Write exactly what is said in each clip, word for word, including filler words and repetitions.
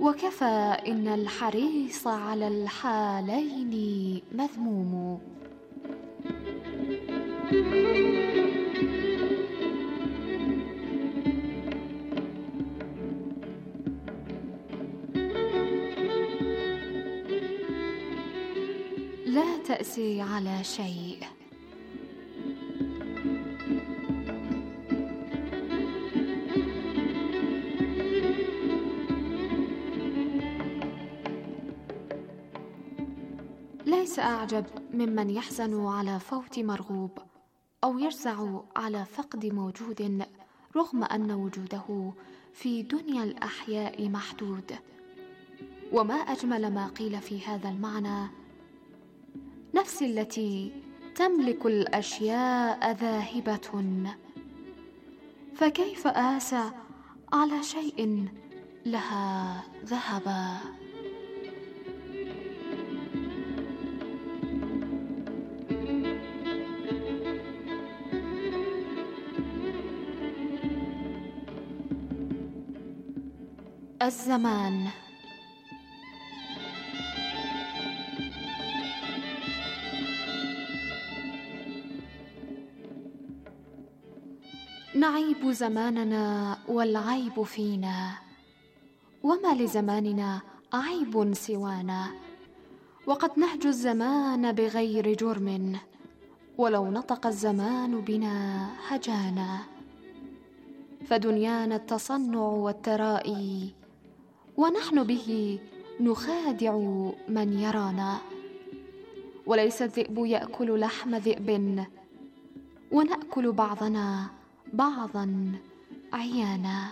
وكفى إن الحريص على الحالين مذموم. لا تأسي على شيء. ليس أعجب ممن يحزن على فوت مرغوب أو يجزع على فقد موجود رغم أن وجوده في دنيا الأحياء محدود. وما أجمل ما قيل في هذا المعنى: نفسي التي تملك الأشياء ذاهبة، فكيف آسى على شيء لها ذهبا. الزمان. نعيب زماننا والعيب فينا، وما لزماننا عيب سوانا، وقد نهجو الزمان بغير جرم، ولو نطق الزمان بنا هجانا. فدنيانا التصنع والترائي، ونحن به نخادع من يرانا. وليس الذئب يأكل لحم ذئب، ونأكل بعضنا بعضا عيانا.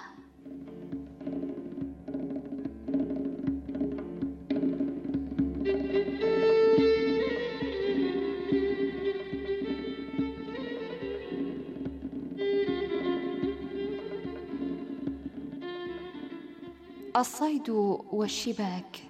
الصيد والشباك.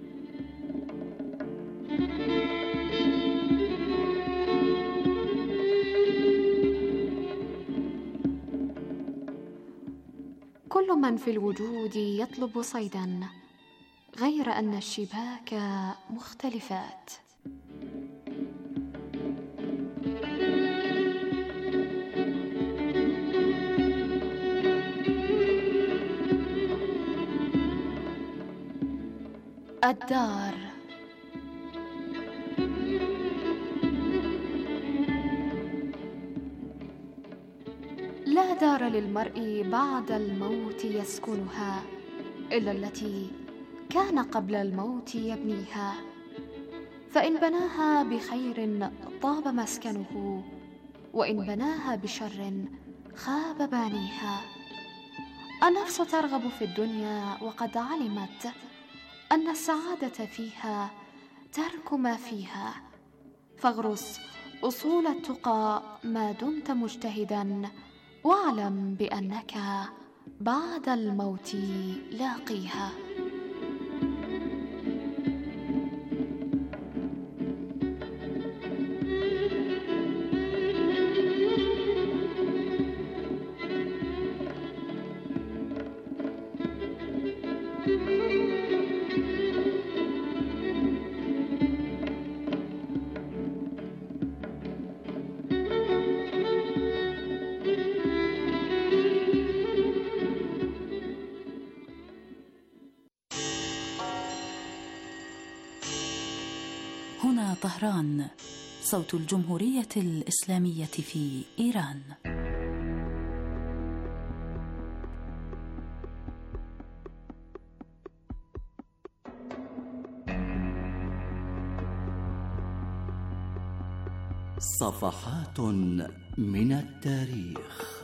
كل من في الوجود يطلب صيدا، غير أن الشباك مختلفات. الدار. لا دار للمرء بعد الموت يسكنها إلا التي كان قبل الموت يبنيها، فإن بناها بخير طاب مسكنه، وإن بناها بشر خاب بانيها. النفس ترغب في الدنيا وقد علمت أن السعادة فيها ترك ما فيها، فاغرس أصول التقى ما دمت مجتهدا، واعلم بأنك بعد الموت لاقيها. هنا طهران، صوت الجمهورية الإسلامية في إيران. صفحات من التاريخ.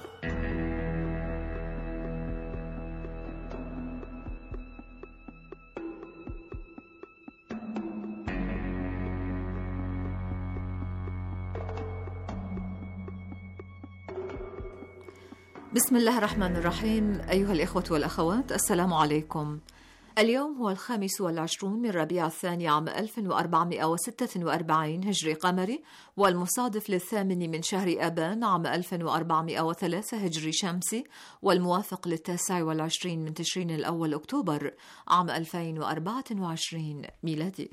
بسم الله الرحمن الرحيم. أيها الإخوة والأخوات، السلام عليكم. اليوم هو الخامس والعشرون من ربيع الثاني عام ألف وأربعمائة وستة وأربعين هجري قمري، والمصادف للثامن من شهر آبان عام ألف وأربعمائة وثلاثة هجري شمسي، والموافق للتاسع والعشرين من تشرين الأول أكتوبر عام ألفين وأربعة وعشرين ميلادي.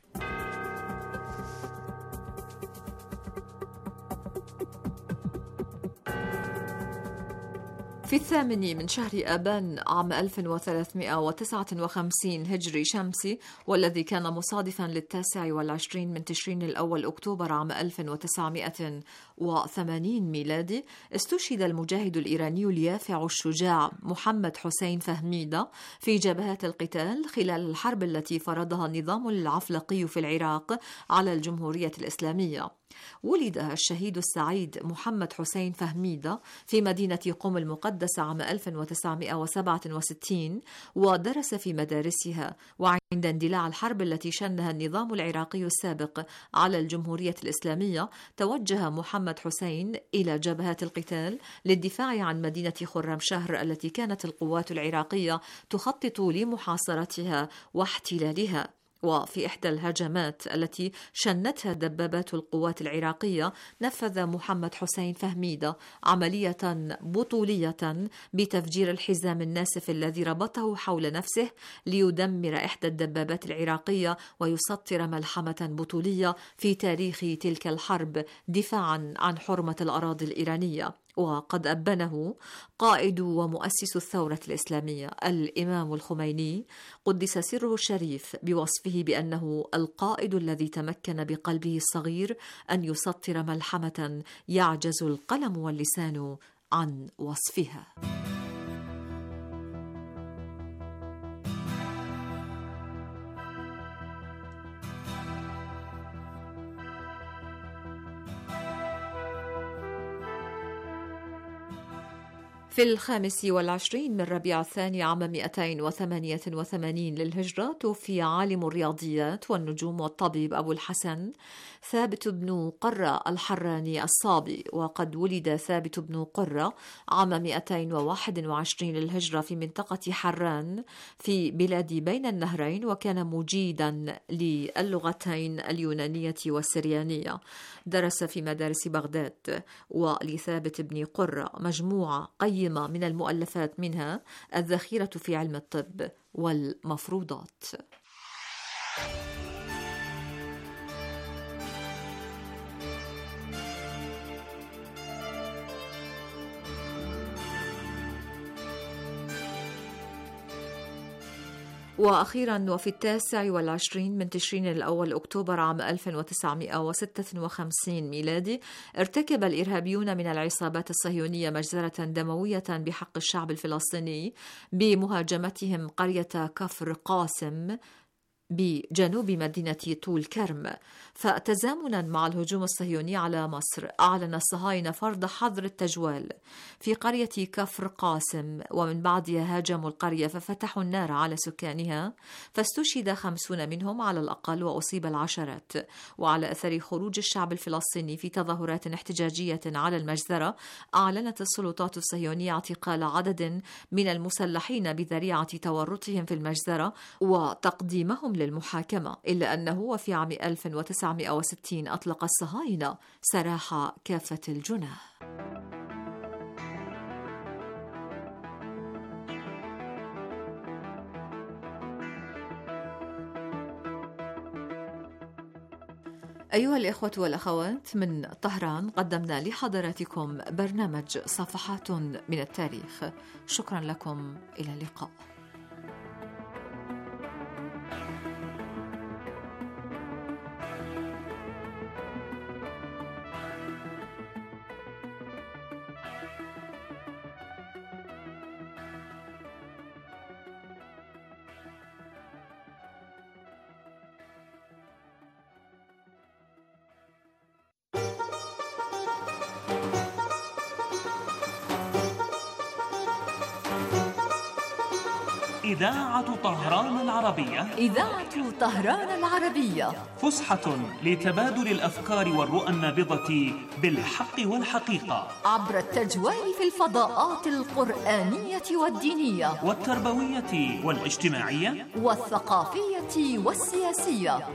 في الثامن من شهر آبان عام ألف وثلاثمائة وتسعة وخمسين هجري شمسي، والذي كان مصادفا للتاسع والعشرين من تشرين الأول أكتوبر عام ألف وتسعمائة وثمانين ميلادي، استشهد المجاهد الإيراني اليافع الشجاع محمد حسين فهميدة في جبهات القتال خلال الحرب التي فرضها النظام العفلقي في العراق على الجمهورية الإسلامية. ولد الشهيد السعيد محمد حسين فهميدة في مدينة قم المقدسة عام ألف وتسعمائة وسبعة وستين، ودرس في مدارسها. وعند اندلاع الحرب التي شنها النظام العراقي السابق على الجمهورية الإسلامية، توجه محمد حسين إلى جبهات القتال للدفاع عن مدينة خرمشهر التي كانت القوات العراقية تخطط لمحاصرتها واحتلالها. وفي إحدى الهجمات التي شنتها دبابات القوات العراقية، نفذ محمد حسين فهميدة عملية بطولية بتفجير الحزام الناسف الذي ربطه حول نفسه ليدمر إحدى الدبابات العراقية ويسطر ملحمة بطولية في تاريخ تلك الحرب دفاعا عن حرمة الأراضي الإيرانية. وقد أبنه قائد ومؤسس الثورة الإسلامية الإمام الخميني قدس سره الشريف بوصفه بأنه القائد الذي تمكن بقلبه الصغير أن يسطر ملحمة يعجز القلم واللسان عن وصفها. في الخامس والعشرين من ربيع الثاني عام مئتين وثمانية وثمانين للهجرة، توفي عالم الرياضيات والنجوم والطبيب أبو الحسن ثابت بن قرة الحراني الصابي. وقد ولد ثابت بن قرة عام مئتين وواحد وعشرين للهجرة في منطقة حران في بلاد بين النهرين، وكان مجيدا للغتين اليونانية والسريانية. درس في مدارس بغداد. ولثابت بن قرة مجموعة قيمة من المؤلفات، منها الذخيرة في علم الطب والمفروضات. وأخيرا، وفي التاسع والعشرين من تشرين الأول أكتوبر عام ألف وتسعمائة وستة وخمسين ميلادي، ارتكب الإرهابيون من العصابات الصهيونية مجزرة دموية بحق الشعب الفلسطيني بمهاجمتهم قرية كفر قاسم بجنوب مدينة طول كرم. فتزامنا مع الهجوم الصهيوني على مصر، أعلن الصهاينة فرض حظر التجوال في قرية كفر قاسم، ومن بعدها هاجموا القرية ففتحوا النار على سكانها، فاستشهد خمسون منهم على الأقل وأصيب العشرات. وعلى أثر خروج الشعب الفلسطيني في تظاهرات احتجاجية على المجزرة، أعلنت السلطات الصهيونية اعتقال عدد من المسلحين بذريعة تورطهم في المجزرة وتقديمهم للمحاكمة. إلا أنه وفي عام ألف وتسعمائة وستين أطلق الصهاينة سراح كافة الجناه. أيها الإخوة والأخوات، من طهران قدمنا لحضراتكم برنامج صفحات من التاريخ. شكرا لكم، إلى اللقاء. إذاعة طهران العربية. إذاعة طهران العربية، فسحة لتبادل الأفكار والرؤى النابضة بالحق والحقيقة، عبر التجوال في الفضاءات القرآنية والدينية والتربوية والاجتماعية والثقافية والسياسية.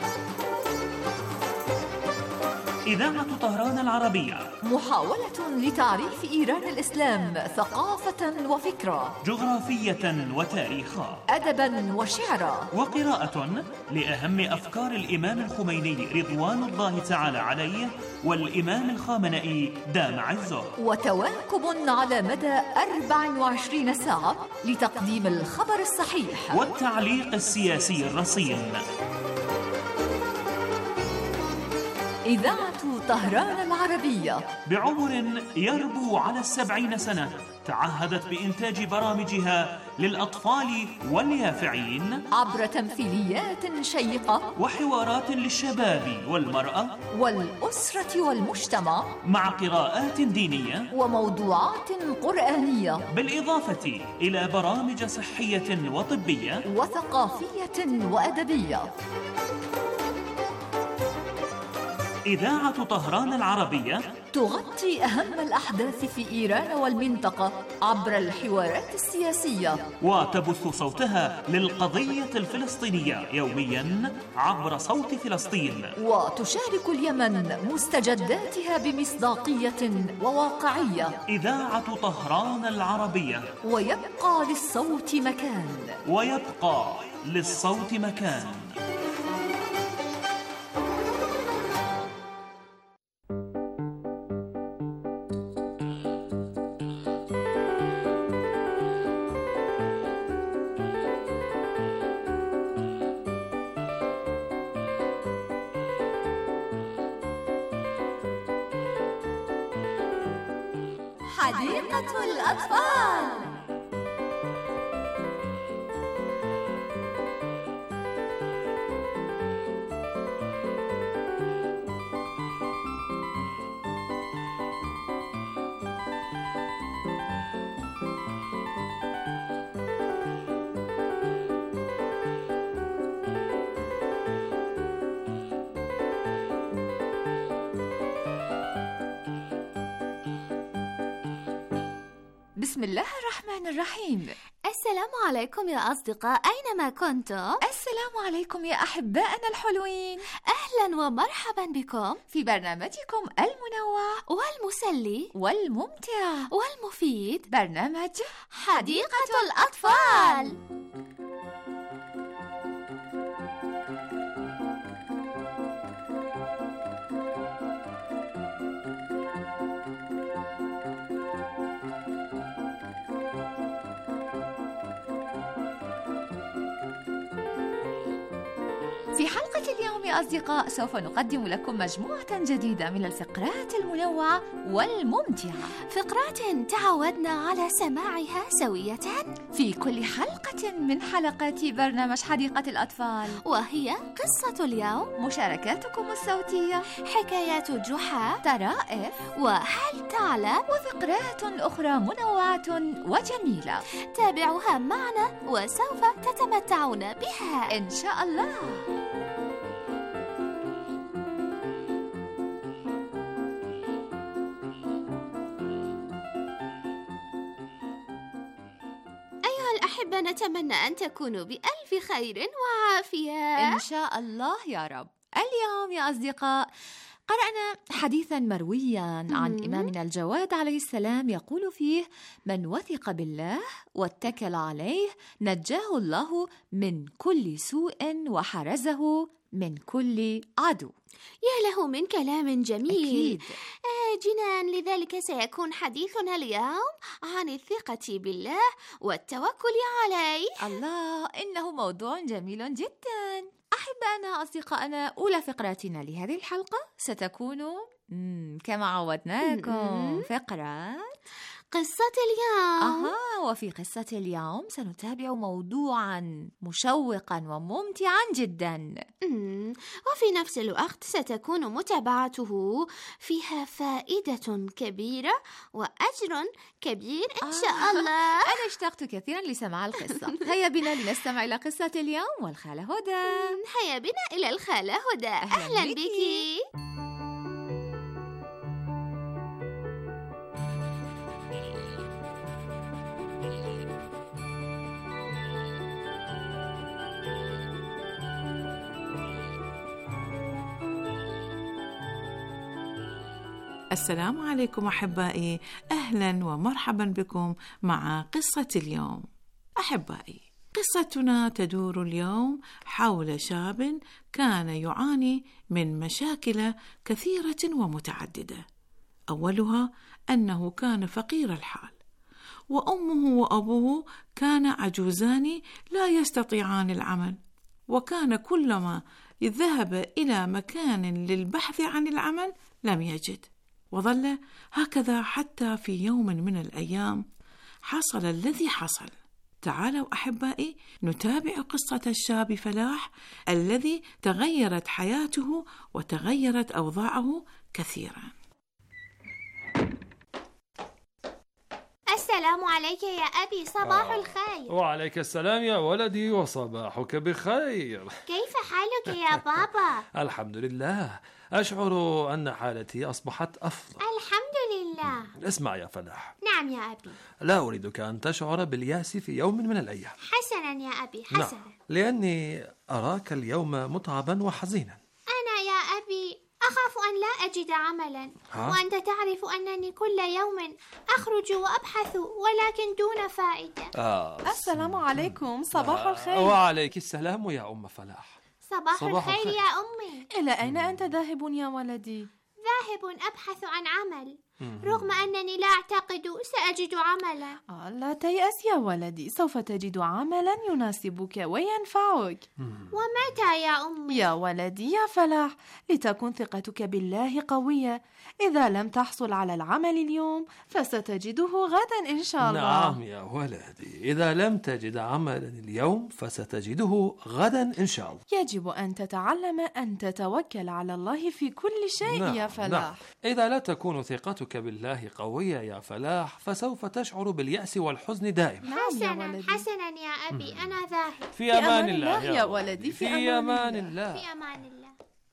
إذاعة طهران العربية، محاولة لتعريف إيران الإسلام ثقافة وفكرة، جغرافية وتاريخا، أدبا وشعرا، وقراءة لأهم أفكار الإمام الخميني رضوان الله تعالى عليه والإمام الخامنئي دام عزه، وتواكب على مدى أربع وعشرين ساعة لتقديم الخبر الصحيح والتعليق السياسي الرصين. إذاعة طهران العربية، بعمر يربو على السبعين سنة، تعهدت بإنتاج برامجها للأطفال واليافعين عبر تمثيليات شيقة وحوارات للشباب والمرأة والأسرة والمجتمع، مع قراءات دينية وموضوعات قرآنية، بالإضافة إلى برامج صحية وطبية وثقافية وأدبية. إذاعة طهران العربية تغطي أهم الأحداث في إيران والمنطقة عبر الحوارات السياسية، وتبث صوتها للقضية الفلسطينية يومياً عبر صوت فلسطين، وتشارك اليمن مستجداتها بمصداقية وواقعية. إذاعة طهران العربية، ويبقى للصوت مكان، ويبقى للصوت مكان. حديقة الأطفال. بسم الله الرحمن الرحيم. السلام عليكم يا أصدقاء، أينما كنتم. السلام عليكم يا أحبائنا الحلوين. أهلا ومرحبا بكم في برنامجكم المنوع والمسلي والممتع والمفيد، برنامج حديقة الأطفال. في حلقة اليوم يا أصدقاء سوف نقدم لكم مجموعة جديدة من الفقرات المنوعة والممتعة، فقرات تعودنا على سماعها سوية في كل حلقة من حلقات برنامج حديقة الأطفال، وهي قصة اليوم، مشاركاتكم الصوتية، حكايات جحا، طرائف، وهل تعلم، وفقرات أخرى منوعة وجميلة. تابعوها معنا وسوف تتمتعون بها إن شاء الله. الأحبة، نتمنى أن تكونوا بألف خير وعافية إن شاء الله يا رب. اليوم يا أصدقاء قرأنا حديثا مرويا عن إمامنا الجواد عليه السلام يقول فيه: من وثق بالله واتكل عليه نجاه الله من كل سوء وحرزه من كل عدو. يا له من كلام جميل. أكيد. آه جنان. لذلك سيكون حديثنا اليوم عن الثقة بالله والتوكل عليه. الله، إنه موضوع جميل جدا. أحبائنا أصدقائنا، أولى فقراتنا لهذه الحلقة ستكون كما عودناكم فقرة قصة اليوم. أها، وفي قصة اليوم سنتابع موضوعا مشوقا وممتعا جدا. مم. وفي نفس الوقت ستكون متابعته فيها فائدة كبيرة وأجر كبير إن شاء آه. الله. أنا اشتقت كثيرا لسماع القصة. هيا بنا لنستمع إلى قصة اليوم والخالة هدى. هيا بنا إلى الخالة هدى. أهلاً أهلا بك. بك. السلام عليكم أحبائي، أهلا ومرحبا بكم مع قصة اليوم. أحبائي، قصتنا تدور اليوم حول شاب كان يعاني من مشاكل كثيرة ومتعددة. أولها أنه كان فقير الحال، وأمه وأبوه كان عجوزان لا يستطيعان العمل، وكان كلما ذهب إلى مكان للبحث عن العمل لم يجد، وظل هكذا حتى في يوم من الأيام حصل الذي حصل. تعالوا أحبائي نتابع قصة الشاب فلاح الذي تغيرت حياته وتغيرت أوضاعه كثيرا. السلام عليك يا أبي، صباح آه. الخير. وعليك السلام يا ولدي، وصباحك بخير. كيف حالك يا بابا؟ الحمد لله، أشعر أن حالتي أصبحت أفضل. الحمد لله. اسمع يا فلاح. نعم يا أبي. لا أريدك أن تشعر بالياس في يوم من الأيام. حسنا يا أبي، حسنا. نعم، لأني أراك اليوم متعبا وحزينا. أنا يا أبي أخاف أن لا أجد عملا، ها؟ وأنت تعرف أنني كل يوم أخرج وأبحث ولكن دون فائدة. آه. السلام عليكم، صباح الخير. وعليك السلام يا أم فلاح. صباح, صباح الخير, الخير يا أمي. إلى أين أنت ذاهب يا ولدي؟ ذاهب أبحث عن عمل، رغم أنني لا أعتقد سأجد عملا. آه لا تيأس يا ولدي، سوف تجد عملا يناسبك وينفعك. ومتى يا أمي؟ يا ولدي يا فلاح، لتكن ثقتك بالله قوية. إذا لم تحصل على العمل اليوم فستجده غدا إن شاء الله. نعم يا ولدي، إذا لم تجد عملا اليوم فستجده غدا إن شاء الله. يجب أن تتعلم أن تتوكل على الله في كل شيء. نعم يا فلاح. نعم. إذا لا تكون ثقتك بالله قوية يا فلاح فسوف تشعر باليأس والحزن دائما. نعم يا حسنا ولدي. حسنا يا أبي، أنا ذاهب. في أمان, أمان الله, الله يا ولدي، في في أمان أمان الله. الله. في أمان الله.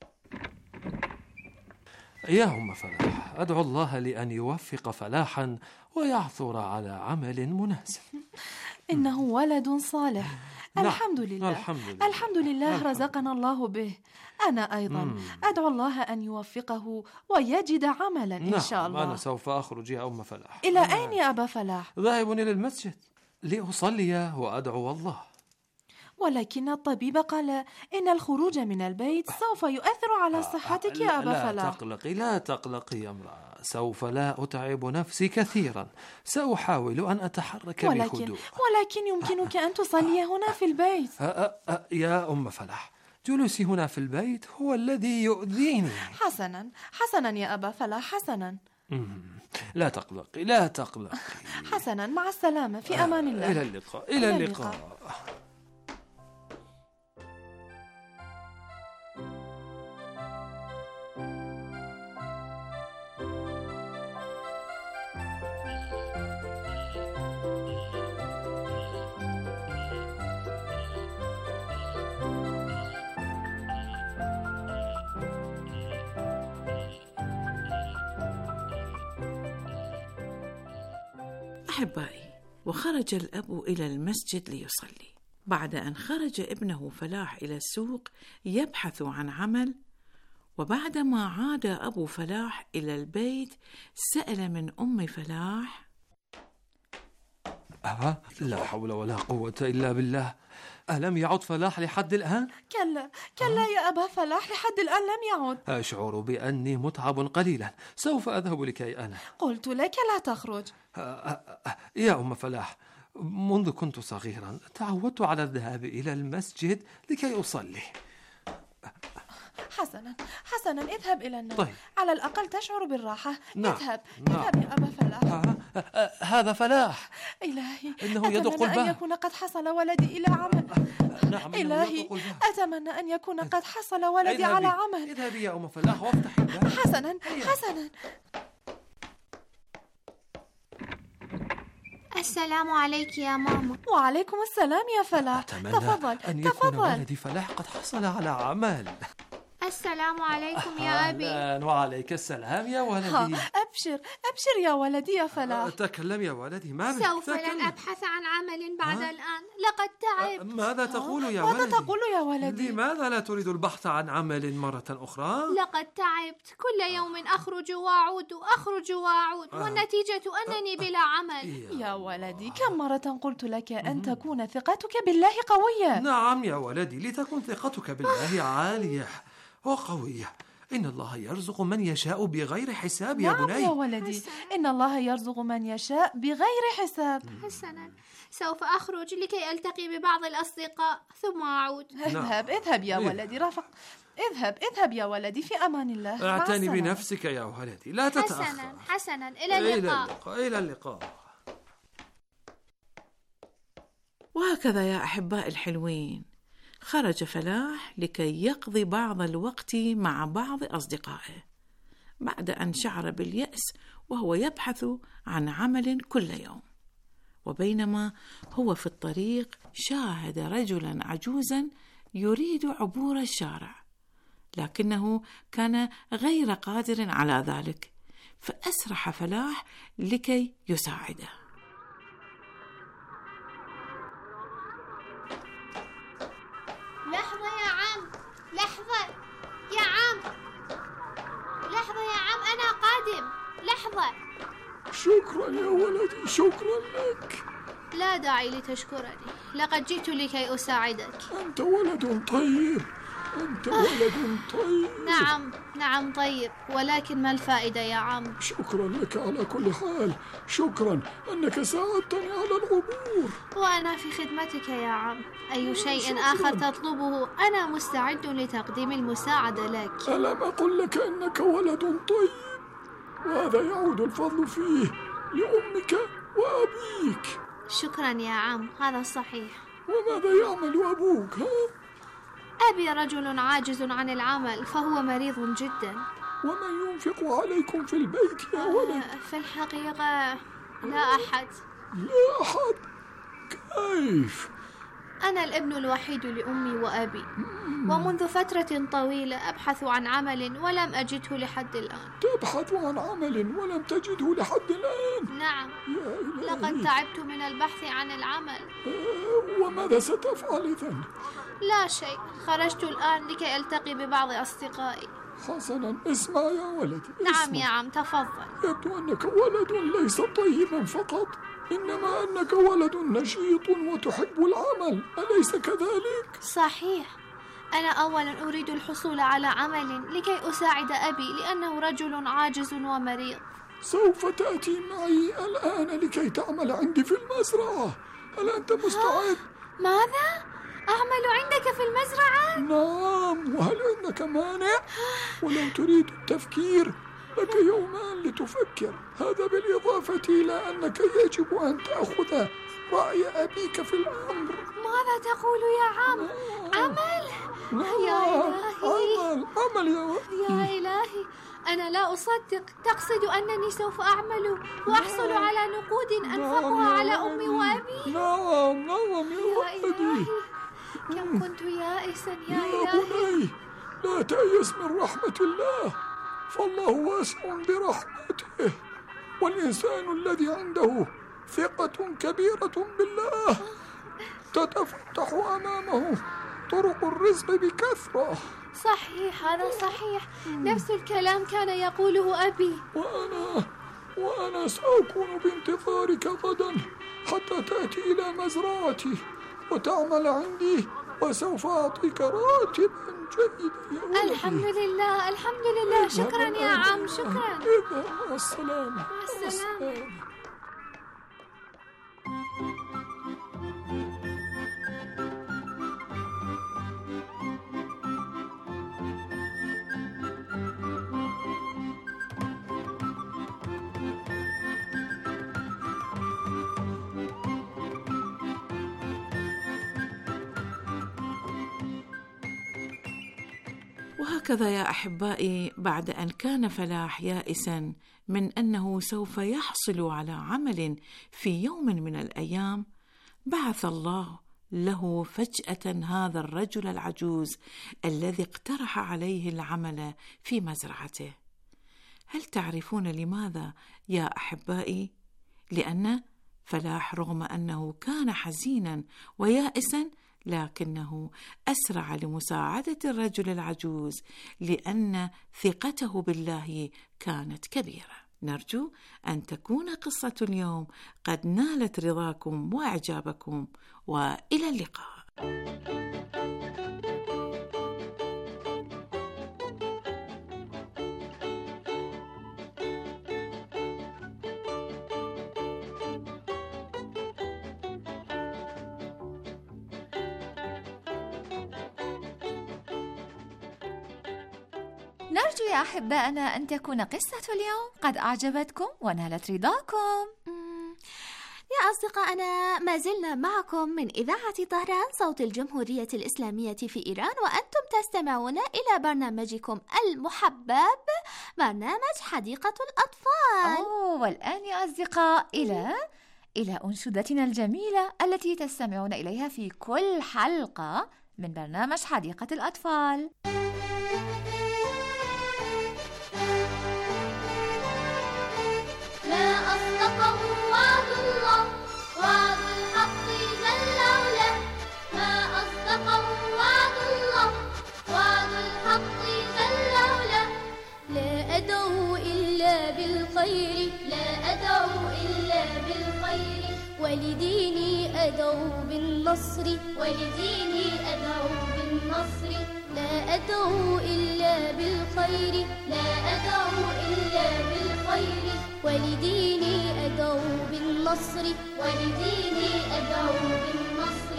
يا أم فلاح، أدعو الله لأن يوفق فلاحا ويعثر على عمل مناسب. إنه ولد صالح. نعم. الحمد لله. الحمد لله. الحمد لله الحمد. رزقنا الله به. أنا أيضا مم. أدعو الله أن يوفقه ويجد عملا إن نعم. شاء الله. أنا سوف أخرج يا أم فلاح. إلى أين يا أبا فلاح؟ ذاهب إلى المسجد لأصلي وأدعو الله. ولكن الطبيب قال إن الخروج من البيت سوف يؤثر على صحتك يا أبا لا فلاح. تقلقي لا تقلقي يا امرأة، سوف لا أتعب نفسي كثيرا، سأحاول أن أتحرك ولكن بهدوء. ولكن يمكنك أن تصلي هنا في البيت. أ أ أ يا أم فلاح، جلوسي هنا في البيت هو الذي يؤذيني. حسنا حسنا يا أبا فلاح، حسنا. مم. لا تقلقي لا تقلقي. حسنا، مع السلامة، في أمان الله. إلى اللقاء إلى إلى اللقاء. اللقاء. أحبائي، وخرج الأب إلى المسجد ليصلي. بعد أن خرج ابنه فلاح إلى السوق يبحث عن عمل، وبعدما عاد أبو فلاح إلى البيت سأل من أم فلاح: أه؟ لا حول ولا قوة إلا بالله، ألم يعد فلاح لحد الآن؟ كلا كلا يا أبا فلاح، لحد الآن لم يعد. أشعر بأني متعب قليلا، سوف أذهب لكي أنا. قلت لك لا تخرج. يا أم فلاح، منذ كنت صغيرا تعودت على الذهاب إلى المسجد لكي أصلي. حسنا حسنا، اذهب إلى النوم. طيب. على الأقل تشعر بالراحة. نعم. اذهب نعم. اذهب يا أبا فلاح. ها- ها- هذا فلاح. إلهي، إنه يدق أتمنى أن الباب. يكون قد حصل ولدي إلى عمل. نعم، إنه إلهي، يدق الباب. أتمنى أن يكون قد حصل ولدي اذهبي. على عمل. اذهبي يا أم فلاح وافتحي الباب. حسنا حسنا. السلام عليك يا ماما. وعليكم السلام يا فلاح. أتمنى تفضل أن يكون تفضل. ولدي فلاح قد حصل على عمل. السلام عليكم يا أبي. أهلاً، وعليك السلام يا ها، ولدي. أبشر أبشر يا ولدي يا فلاح. تكلم يا ولدي، ما بك؟ سوف لن تكلم. أبحث عن عمل بعد ها؟ الآن، لقد تعبت. ماذا تقول يا ماذا ولدي؟ تقول يا ولدي؟ لماذا لا تريد البحث عن عمل مرة أخرى؟ لقد تعبت، كل يوم أخرج وأعود أخرج وأعود، والنتيجة أنني بلا عمل. يا ولدي، كم مرة قلت لك أن تكون ثقتك بالله قوية؟ نعم يا ولدي، لتكن ثقتك بالله عالية وقوية. إن الله يرزق من يشاء بغير حساب يا نعم بني. يا ولدي، إن الله يرزق من يشاء بغير حساب. حسنا، سوف أخرج لكي ألتقي ببعض الأصدقاء ثم أعود. اذهب اذهب يا ولدي. رفق اذهب اذهب يا ولدي، في أمان الله. مع اعتني السلامة. بنفسك يا ولدي، لا تتأخر. حسنا حسنا، إلى إلى اللقاء. اللقاء إلى اللقاء. وهكذا يا أحباء الحلوين، خرج فلاح لكي يقضي بعض الوقت مع بعض أصدقائه بعد أن شعر باليأس وهو يبحث عن عمل كل يوم. وبينما هو في الطريق شاهد رجلا عجوزا يريد عبور الشارع، لكنه كان غير قادر على ذلك، فأسرح فلاح لكي يساعده. لحظة يا عم، لحظة يا عم، لحظة يا عم، أنا قادم، لحظة. شكرا يا ولدي، شكرا لك. لا داعي لتشكرني، لقد جئت لكي أساعدك. أنت ولد طيب، أنت ولد طيب. نعم نعم طيب، ولكن ما الفائدة يا عم؟ شكرا لك على كل حال، شكرا أنك ساعدتني على العبور. وأنا في خدمتك يا عم، أي شيء شكراً. آخر تطلبه أنا مستعد لتقديم المساعدة لك. ألم أقل لك أنك ولد طيب؟ وهذا يعود الفضل فيه لأمك وأبيك. شكرا يا عم، هذا صحيح. وماذا يعمل أبوك؟ ها؟ أبي رجل عاجز عن العمل، فهو مريض جدا. ومن ينفق عليكم في البيت يا ولد؟ في الحقيقة لا أحد. لا أحد؟ كيف؟ أنا الابن الوحيد لأمي وأبي، ومنذ فترة طويلة أبحث عن عمل ولم أجده لحد الآن. تبحث عن عمل ولم تجده لحد الآن؟ نعم، يا إلهي. لقد تعبت من البحث عن العمل. آه، وماذا ستفعل إذن؟ لا شيء، خرجت الآن لكي ألتقي ببعض أصدقائي. حسنا، اسمع يا ولدي. نعم اسمع. يا عم، تفضل. يبدو أنك ولد ليس طيبا فقط، إنما أنك ولد نشيط وتحب العمل، أليس كذلك؟ صحيح، أنا أولا أريد الحصول على عمل لكي أساعد أبي، لأنه رجل عاجز ومريض. سوف تأتي معي الآن لكي تعمل عندي في المزرعة. هل أنت مستعد؟ ماذا؟ أعمل عندك في المزرعة؟ نعم، وهل عندك مانع؟ ولو تريد التفكير لك يومان لتفكر، هذا بالإضافة إلى أنك يجب أن تأخذ رأي أبيك في الأمر. ماذا تقول يا عم؟ عمل؟ نعم. يا إلهي، عمل عمل يا ولدي. يا إلهي، أنا لا أصدق. تقصد أنني سوف أعمل وأحصل على نقود أنفقها على أمي وأبي؟ نعم نعم يا يا ولدي. إلهي، كم كنت يائسا يا يا إلهي. بني، لا تيأس من رحمة الله، فالله واسع برحمته، والإنسان الذي عنده ثقة كبيرة بالله تتفتح أمامه طرق الرزق بكثرة. صحيح، هذا صحيح، نفس الكلام كان يقوله أبي. وأنا وأنا سأكون بانتظارك غدا حتى تأتي إلى مزرعتي وتعمل عندي، وسوف أعطيك راتبا جيدا يا ولدي. الحمد لله الحمد لله، شكرا يا عم، شكرا. إذا مع السلامة. مع السلامة. وهكذا يا أحبائي، بعد أن كان فلاح يائساً من أنه سوف يحصل على عمل في يوم من الأيام، بعث الله له فجأة هذا الرجل العجوز الذي اقترح عليه العمل في مزرعته. هل تعرفون لماذا يا أحبائي؟ لأن فلاح رغم أنه كان حزيناً ويائساً، لكنه أسرع لمساعدة الرجل العجوز لأن ثقته بالله كانت كبيرة. نرجو أن تكون قصة اليوم قد نالت رضاكم وإعجابكم، وإلى اللقاء. نرجو يا أحبائنا أن تكون قصة اليوم قد أعجبتكم ونالت رضاكم. يا أصدقائنا، ما زلنا معكم من إذاعة طهران صوت الجمهورية الإسلامية في إيران، وأنتم تستمعون إلى برنامجكم المحبب، برنامج حديقة الأطفال. أوه، والآن يا أصدقاء إلى إلى أنشودتنا الجميلة التي تستمعون إليها في كل حلقة من برنامج حديقة الأطفال. ما أصدقه وعد الله، وعد الحق جل وعلا. ما أصدقه وعد الله، وعد الحق جل وعلا. لا أدعو إلا بالخير، لا أدعو إلا بالخير. ولديني أدعو بالنصر، ولديني أدعو بالنصر. لا أدعو إلا بالخير، لا أدعو إلا بالخير. ولديني أدعو بالنصر، ولديني أدعو بالنصر.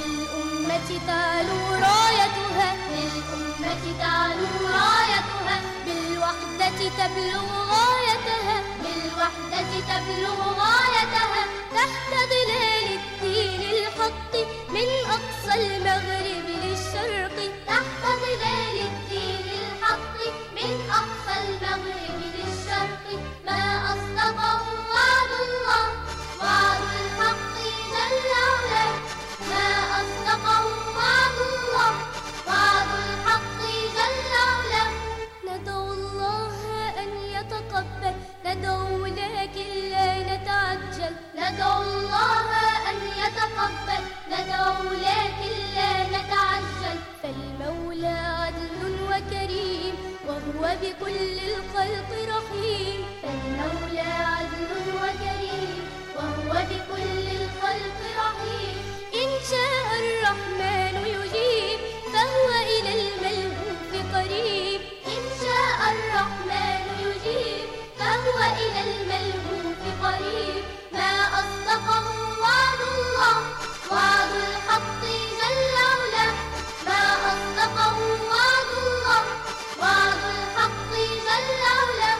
للأمة تعلو رايتها، للأمة تعلو رايتها. بالوحدة تبلغ غايتها، بالوحدة تبلغ غايتها. تحت ظلال الدين الحق من أقصى المغرب للشرق. تحت ظلال الدين الحق من أقصى المغرب للشرق. ما أصدقه وعد الله، وعد الحق جل وعلا. ما أصدقه وعد الله، وعد الحق جل وعلا. ندعو الله أن يتقبل، ندعو لكن لا نتعجل. ندعو الله أن يتقبل، ندعو لكن لا نتعجل. فالمولى عدل وكريم، وهو بكل الخلق رحيم. فالمولى عدل وكريم، وهو بكل الخلق رحيم. إن شاء الرحمن يجيب، فهو إلى الملهوف قريب. إن شاء الرحمن يجيب، فهو إلى الملهوف قريب. ما أصدقه وعد الله، وعد الحق جل وعلا. ما أصدقه وعد الله، وعد الحق جل وعلا.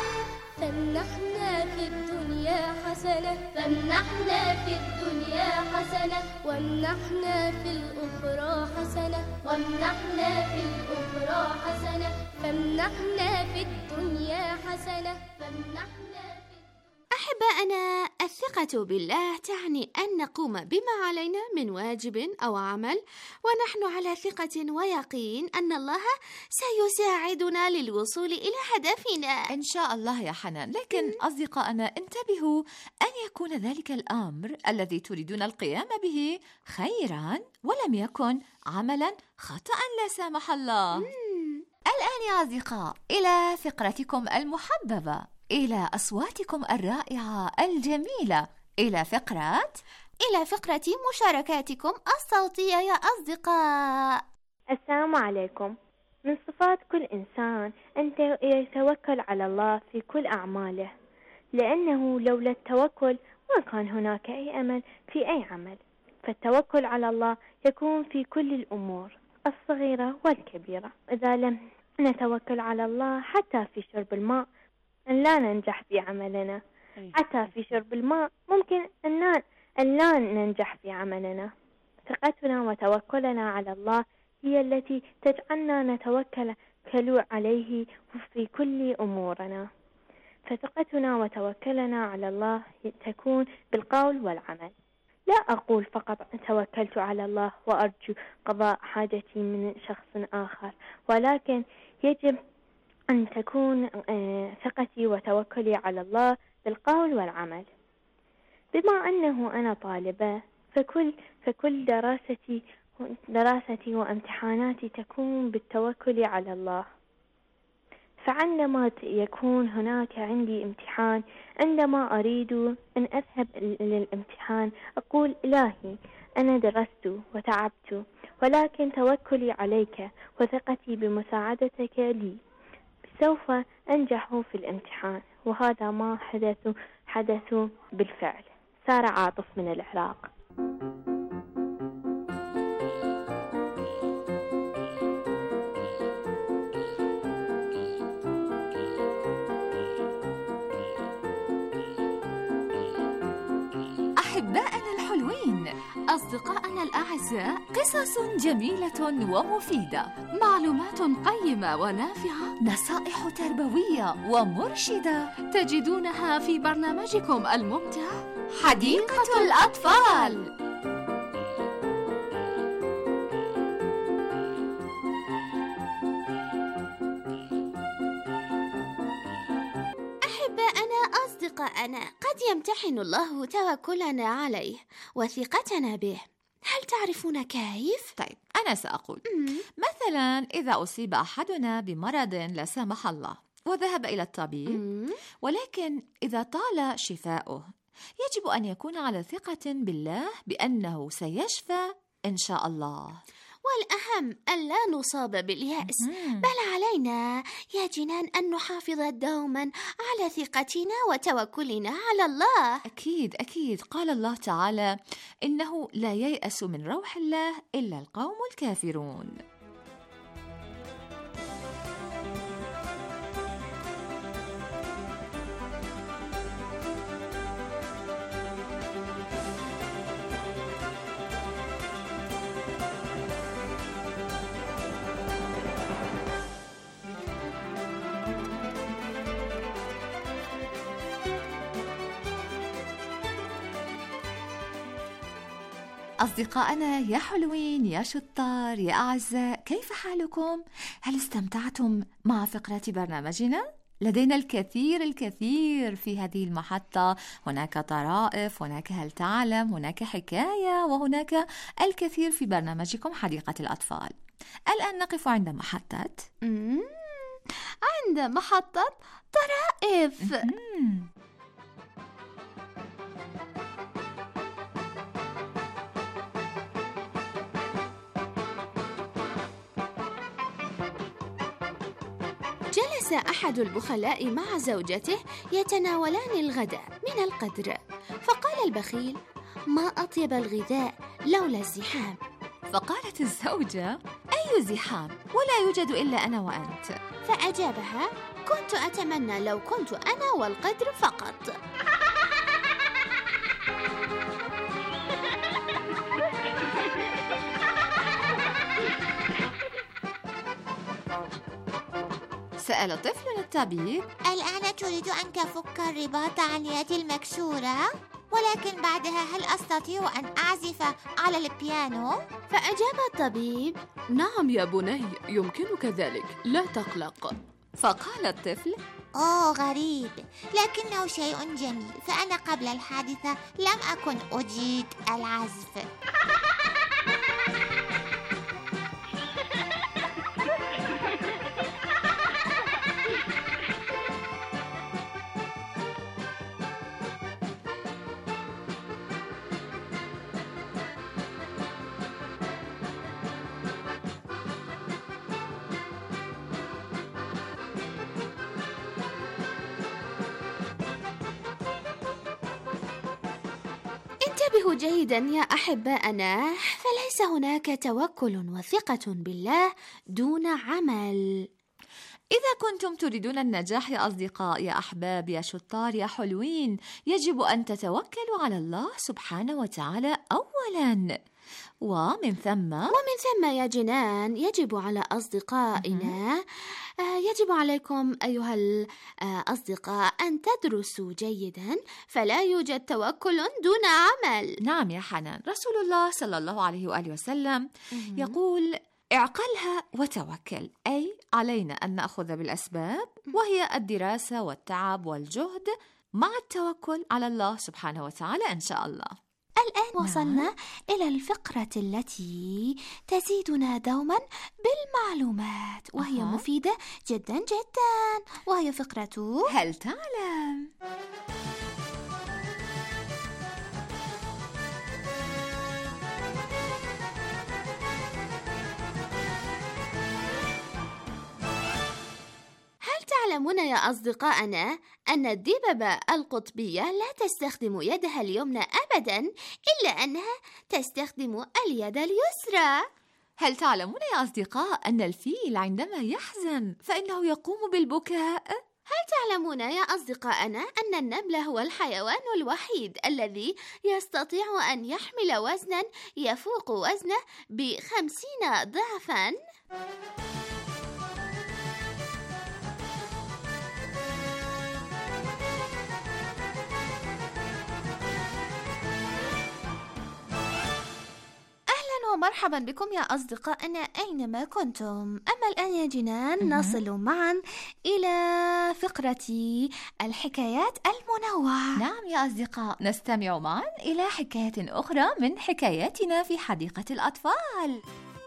فامنحنا في الدنيا حسنة، فامنحنا في الدنيا حسنة. وامنحنا في الأخرى حسنة، وامنحنا في الأخرى حسنة. فامنحنا في الدنيا حسنة، فامنحنا في أحبائنا، الثقة بالله تعني أن نقوم بما علينا من واجب أو عمل، ونحن على ثقة ويقين أن الله سيساعدنا للوصول إلى هدفنا إن شاء الله يا حنان. لكن أصدقائنا انتبهوا أن يكون ذلك الأمر الذي تريدون القيام به خيرا، ولم يكن عملا خطأ لا سامح الله. مم. الآن يا أصدقاء إلى فقرتكم المحببة، إلى أصواتكم الرائعة الجميلة، إلى فقرة إلى فقرة مشاركاتكم الصوتية يا أصدقاء. السلام عليكم. من صفات كل إنسان أن يتوكل على الله في كل أعماله، لأنه لولا التوكل ما كان هناك أي أمل في أي عمل. فالتوكل على الله يكون في كل الأمور الصغيرة والكبيرة. إذا لم نتوكل على الله حتى في شرب الماء أن لا ننجح في عملنا، حتى في شرب الماء ممكن أن لا ننجح في عملنا. ثقتنا وتوكلنا على الله هي التي تجعلنا نتوكل نتوكل عليه في كل أمورنا. فثقتنا وتوكلنا على الله تكون بالقول والعمل. لا أقول فقط توكلت على الله وأرجو قضاء حاجتي من شخص آخر، ولكن يجب أن تكون ثقتي وتوكلي على الله بالقول والعمل. بما أنه أنا طالبة فكل فكل دراستي دراستي وامتحاناتي تكون بالتوكل على الله. فعندما يكون هناك عندي امتحان، عندما أريد أن أذهب للامتحان أقول إلهي أنا درست وتعبت، ولكن توكلي عليك وثقتي بمساعدتك لي سوف أنجح في الامتحان. وهذا ما حدث حدث بالفعل. سارة عاطف من العراق. أحبائنا الحلوين، أصدقائنا الأعزاء، قصص جميلة ومفيدة، معلومات قيمة ونافعة، نصائح تربوية ومرشدة تجدونها في برنامجكم الممتع حديقة الأطفال. أصدقائنا، قد يمتحن الله توكلنا عليه وثقتنا به. هل تعرفون كيف؟ طيب أنا سأقول. مثلا إذا أصيب أحدنا بمرض لا سمح الله وذهب إلى الطبيب، ولكن إذا طال شفاؤه يجب أن يكون على ثقة بالله بأنه سيشفى إن شاء الله. والأهم أن لا نصاب باليأس، بل علينا يا جنان أن نحافظ دوما على ثقتنا وتوكلنا على الله. أكيد أكيد، قال الله تعالى إنه لا ييأس من روح الله إلا القوم الكافرون. أصدقائنا يا حلوين يا شطار يا أعزاء، كيف حالكم؟ هل استمتعتم مع فقرة برنامجنا؟ لدينا الكثير الكثير في هذه المحطة، هناك طرائف، هناك هل تعلم، هناك حكاية، وهناك الكثير في برنامجكم حديقة الأطفال. الآن نقف عند محطة عند محطة طرائف. جلس أحد البخلاء مع زوجته يتناولان الغداء من القدر، فقال البخيل: ما أطيب الغذاء لولا الزحام. فقالت الزوجة: أي زحام؟ ولا يوجد إلا أنا وأنت. فأجابها: كنت أتمنى لو كنت أنا والقدر فقط. سأل طفل الطبيب: الآن تريد أن تفك الرباط عن يدي المكسورة؟ ولكن بعدها هل أستطيع أن أعزف على البيانو؟ فأجاب الطبيب: نعم يا بني، يمكنك ذلك، لا تقلق. فقال الطفل: أوه غريب، لكنه شيء جميل، فأنا قبل الحادثة لم أكن أجيد العزف. انتبهوا جيدا يا أحبائنا، فليس هناك توكل وثقة بالله دون عمل. إذا كنتم تريدون النجاح يا أصدقاء يا أحباب يا شطار يا حلوين، يجب أن تتوكلوا على الله سبحانه وتعالى أولا. ومن ثم ومن ثم يا جنان يجب على أصدقائنا يجب عليكم أيها الأصدقاء أن تدرسوا جيدا، فلا يوجد توكل دون عمل. نعم يا حنان، رسول الله صلى الله عليه وآله وسلم يقول: اعقلها وتوكل، أي علينا أن نأخذ بالأسباب، وهي الدراسة والتعب والجهد مع التوكل على الله سبحانه وتعالى إن شاء الله. الآن وصلنا نعم. إلى الفقرة التي تزيدنا دوما بالمعلومات، وهي أه. مفيدة جدا جدا، وهي فقرة هل تعلم؟ تعلمون يا أصدقائنا أن الدببة القطبية لا تستخدم يدها اليمنى أبدا، إلا أنها تستخدم اليد اليسرى. هل تعلمون يا أصدقاء أن الفيل عندما يحزن فإنه يقوم بالبكاء؟ هل تعلمون يا أصدقائنا أن النمل هو الحيوان الوحيد الذي يستطيع أن يحمل وزنا يفوق وزنه بخمسين ضعفا؟ ومرحبا بكم يا أصدقائنا أينما كنتم. أما الآن يا جنان نصل معا إلى فقرة الحكايات المنوعة. نعم يا أصدقاء، نستمع معا إلى حكاية أخرى من حكاياتنا في حديقة الأطفال.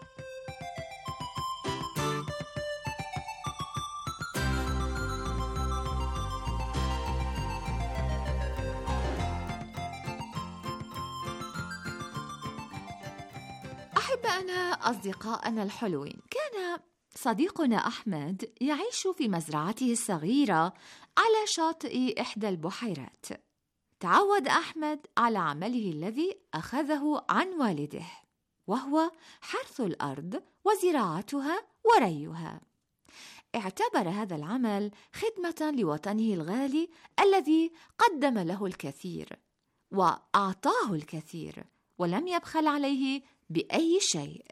أحبائنا أصدقائنا الحلوين، كان صديقنا أحمد يعيش في مزرعته الصغيرة على شاطئ إحدى البحيرات. تعود أحمد على عمله الذي أخذه عن والده، وهو حرث الأرض وزراعتها وريها. اعتبر هذا العمل خدمة لوطنه الغالي الذي قدم له الكثير وأعطاه الكثير، ولم يبخل عليه بأي شيء.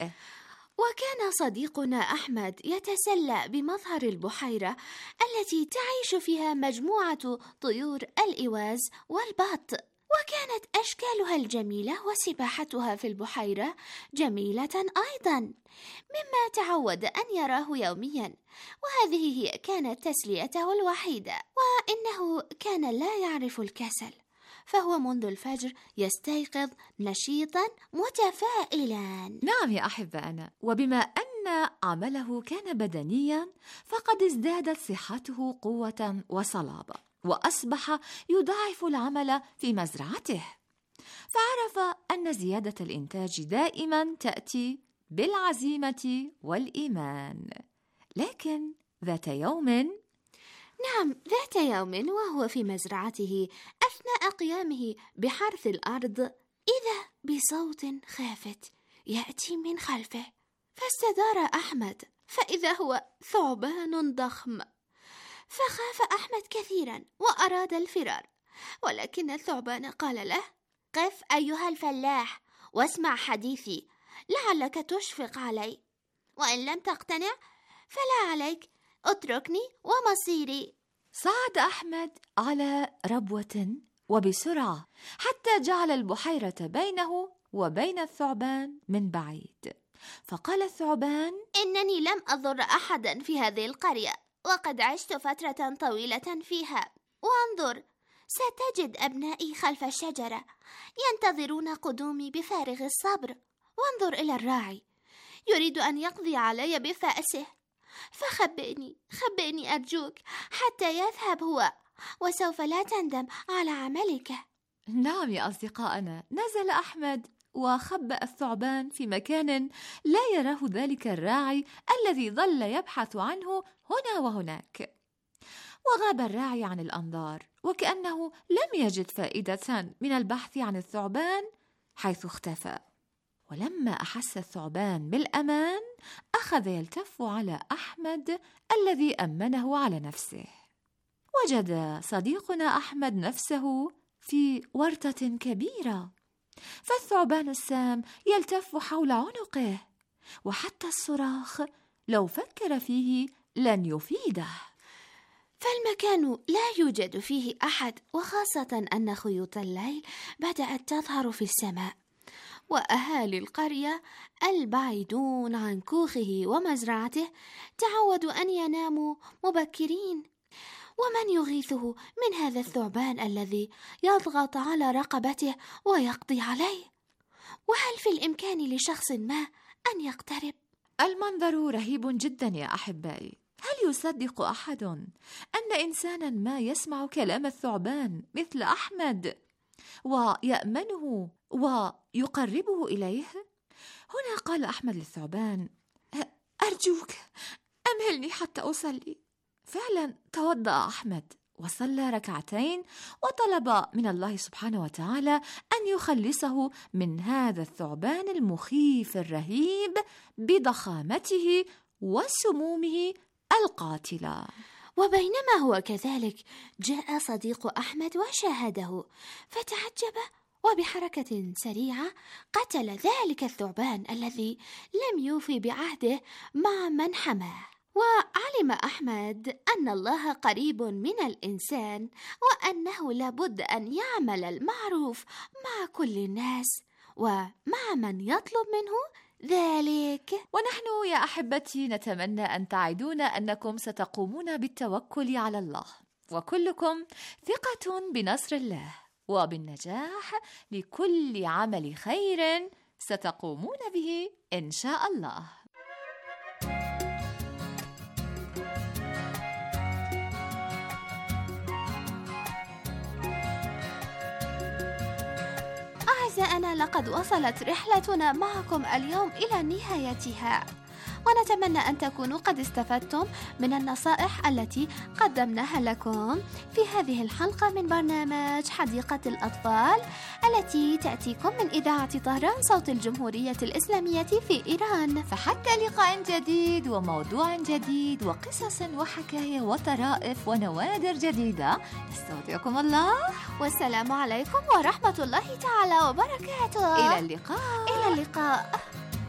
وكان صديقنا أحمد يتسلى بمظهر البحيرة التي تعيش فيها مجموعة طيور الإواز والبط، وكانت أشكالها الجميلة وسباحتها في البحيرة جميلة أيضا، مما تعود أن يراه يوميا، وهذه هي كانت تسليته الوحيدة. وإنه كان لا يعرف الكسل، فهو منذ الفجر يستيقظ نشيطا متفائلا. نعم يا أحبائنا، وبما أن عمله كان بدنيا فقد ازدادت صحته قوة وصلابة، وأصبح يضاعف العمل في مزرعته، فعرف أن زيادة الإنتاج دائما تأتي بالعزيمة والإيمان. لكن ذات يوم نعم ذات يوم وهو في مزرعته أثناء قيامه بحرث الأرض، إذا بصوت خافت يأتي من خلفه، فاستدار أحمد فإذا هو ثعبان ضخم، فخاف أحمد كثيرا وأراد الفرار، ولكن الثعبان قال له: قف أيها الفلاح واسمع حديثي، لعلك تشفق علي، وإن لم تقتنع فلا عليك، اتركني ومصيري. صعد أحمد على ربوة وبسرعة حتى جعل البحيرة بينه وبين الثعبان من بعيد، فقال الثعبان: إنني لم أضر أحدا في هذه القرية، وقد عشت فترة طويلة فيها، وانظر ستجد أبنائي خلف الشجرة ينتظرون قدومي بفارغ الصبر، وانظر إلى الراعي يريد أن يقضي علي بفأسه، فخبئني خبئني أرجوك حتى يذهب هو، وسوف لا تندم على عملك. نعم يا أصدقائنا، نزل أحمد وخبأ الثعبان في مكان لا يراه ذلك الراعي الذي ظل يبحث عنه هنا وهناك. وغاب الراعي عن الأنظار، وكأنه لم يجد فائدة من البحث عن الثعبان حيث اختفى. ولما أحس الثعبان بالأمان أخذ يلتف على أحمد الذي أمنه على نفسه. وجد صديقنا أحمد نفسه في ورطة كبيرة، فالثعبان السام يلتف حول عنقه، وحتى الصراخ لو فكر فيه لن يفيده. فالمكان لا يوجد فيه أحد، وخاصة أن خيوط الليل بدأت تظهر في السماء، وأهالي القرية البعيدون عن كوخه ومزرعته تعودوا أن يناموا مبكرين. ومن يغيثه من هذا الثعبان الذي يضغط على رقبته ويقضي عليه؟ وهل في الإمكان لشخص ما أن يقترب؟ المنظر رهيب جدا يا أحبائي. هل يصدق أحد أن إنسانا ما يسمع كلام الثعبان مثل أحمد ويأمنه ويقربه إليه؟ هنا قال أحمد للثعبان: أرجوك أمهلني حتى أصلي. فعلا توضأ أحمد وصلى ركعتين، وطلب من الله سبحانه وتعالى أن يخلصه من هذا الثعبان المخيف الرهيب بضخامته وسمومه القاتلة. وبينما هو كذلك جاء صديق أحمد وشاهده، فتعجب، وبحركة سريعة قتل ذلك الثعبان الذي لم يوفي بعهده مع من حماه. وعلم أحمد أن الله قريب من الإنسان، وأنه لابد أن يعمل المعروف مع كل الناس ومع من يطلب منه ذلك. ونحن يا أحبتي نتمنى أن تعدون أنكم ستقومون بالتوكل على الله، وكلكم ثقة بنصر الله وبالنجاح لكل عمل خير ستقومون به إن شاء الله. أعزائنا، لقد وصلت رحلتنا معكم اليوم إلى نهايتها، ونتمنى أن تكونوا قد استفدتم من النصائح التي قدمناها لكم في هذه الحلقة من برنامج حديقة الأطفال التي تأتيكم من إذاعة طهران صوت الجمهورية الإسلامية في إيران. فحتى لقاء جديد وموضوع جديد وقصص وحكاية وطرائف ونوادر جديدة، استودعكم الله، والسلام عليكم ورحمة الله تعالى وبركاته. إلى اللقاء. إلى اللقاء.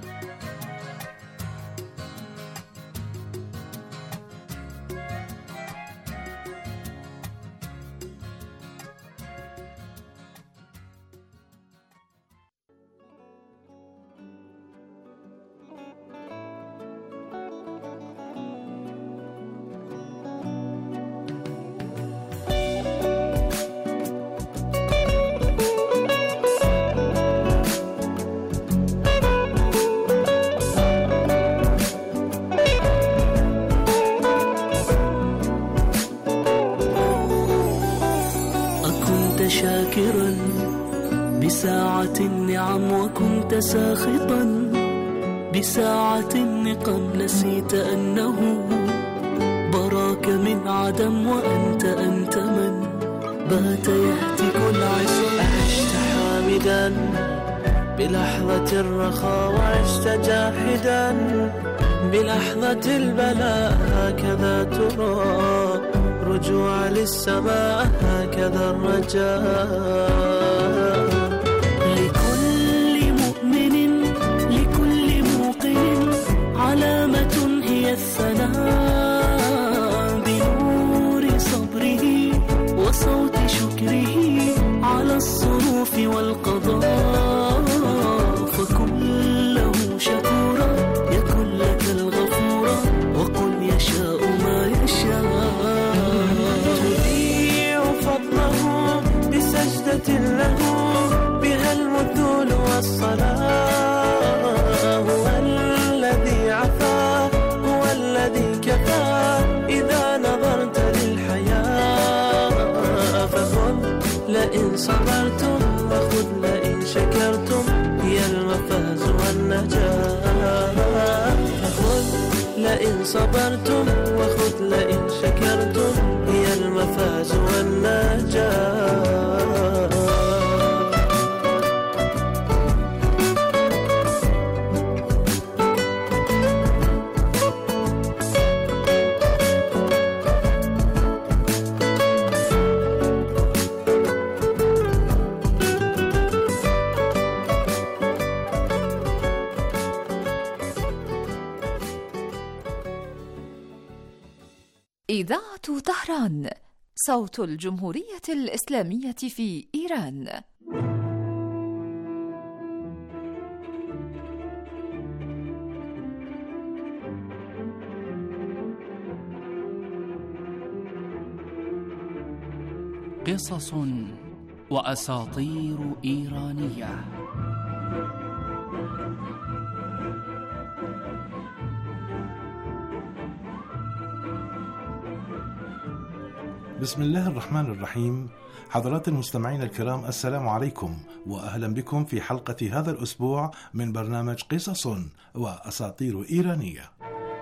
شاكرا بساعة النعم وكنت ساخطا بساعة النقم، نسيت أنه براك من عدم وأنت أنت من بات يهتك العصا. عشت حامدا بلحظة الرخاء وعشت جاحدا بلحظة البلاء، هكذا ترى رجوع للسماء، هكذا الرجاء. لكل مؤمن لكل موقن علامة هي الثناء، بنور صبره وصوت شكره على الصروف والقضاء. فكله شكورا يكن لك الغفورا، وقل يشاء ما يشاء. سجدة له بها المذل والصلاة، هو الذي عفا هو الذي كفى إذا نظرت للحياة. فخذ لئن صبرتم وخذ لئن شكرتم هي المفاز والنجاة. فخذ لئن صبرتم وخذ لئن شكرتم هي المفاز والنجاة. إذاعة طهران، صوت الجمهورية الإسلامية في إيران. قصص وأساطير إيرانية. بسم الله الرحمن الرحيم. حضرات المستمعين الكرام، السلام عليكم وأهلا بكم في حلقة هذا الأسبوع من برنامج قصص وأساطير إيرانية.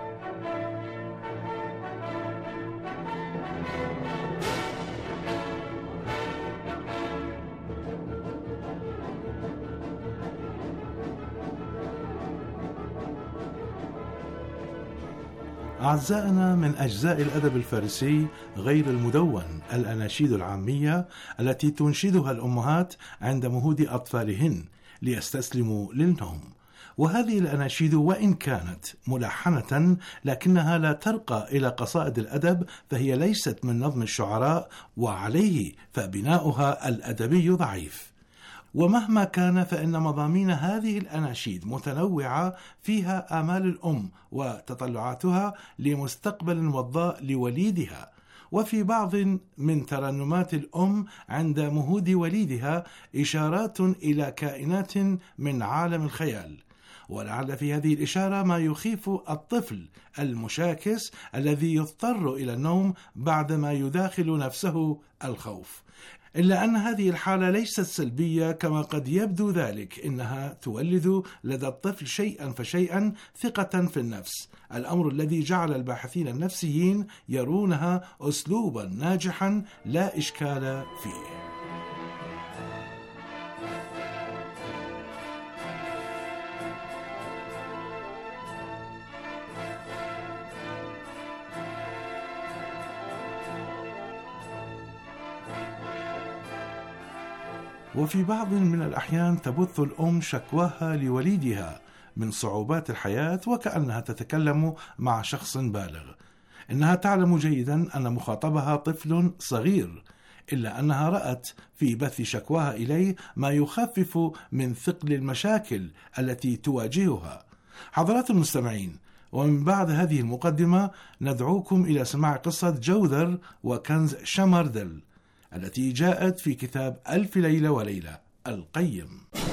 أعزائنا، من أجزاء الأدب الفارسي غير المدون الأناشيد العامية التي تنشدها الأمهات عند مهود أطفالهن ليستسلموا للنوم. وهذه الأناشيد وإن كانت ملحنة لكنها لا ترقى إلى قصائد الأدب، فهي ليست من نظم الشعراء، وعليه فبناؤها الأدبي ضعيف. ومهما كان فإن مضامين هذه الأناشيد متنوعة، فيها آمال الأم وتطلعاتها لمستقبل وضاء لوليدها. وفي بعض من ترنمات الأم عند مهود وليدها إشارات إلى كائنات من عالم الخيال، ولعل في هذه الإشارة ما يخيف الطفل المشاكس الذي يضطر إلى النوم بعدما يداخل نفسه الخوف. إلا أن هذه الحالة ليست سلبية كما قد يبدو ذلك، إنها تولد لدى الطفل شيئا فشيئا ثقة في النفس، الأمر الذي جعل الباحثين النفسيين يرونها أسلوبا ناجحا لا إشكال فيه. وفي بعض من الأحيان تبث الأم شكواها لوليدها من صعوبات الحياة وكأنها تتكلم مع شخص بالغ. إنها تعلم جيدا أن مخاطبها طفل صغير، إلا أنها رأت في بث شكواها إليه ما يخفف من ثقل المشاكل التي تواجهها. حضرات المستمعين، ومن بعد هذه المقدمة ندعوكم إلى سماع قصة جودر وكنز شمردل التي جاءت في كتاب ألف ليلة وليلة القيم.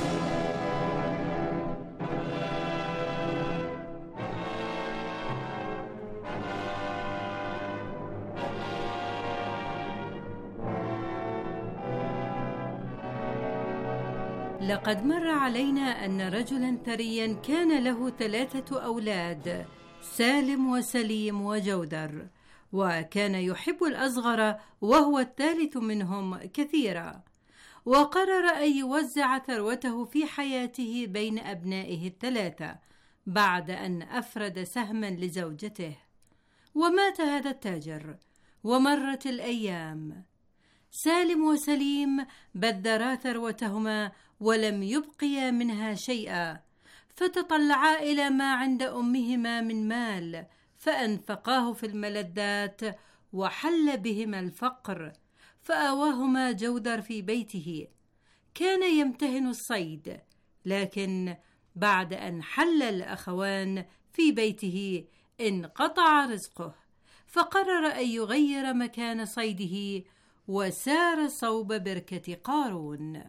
لقد مر علينا أن رجلا ثريا كان له ثلاثة أولاد، سالم وسليم وجودر، وكان يحب الأصغر وهو الثالث منهم كثيرا، وقرر أن يوزع ثروته في حياته بين أبنائه الثلاثة بعد أن أفرد سهما لزوجته. ومات هذا التاجر، ومرت الأيام. سالم وسليم بذرا ثروتهما ولم يبقيا منها شيئا، فتطلعا إلى ما عند أمهما من مال فأنفقاه في الملذات، وحل بهما الفقر، فآواهما جودر في بيته. كان يمتهن الصيد، لكن بعد أن حل الأخوان في بيته انقطع رزقه، فقرر أن يغير مكان صيده وسار صوب بركة قارون.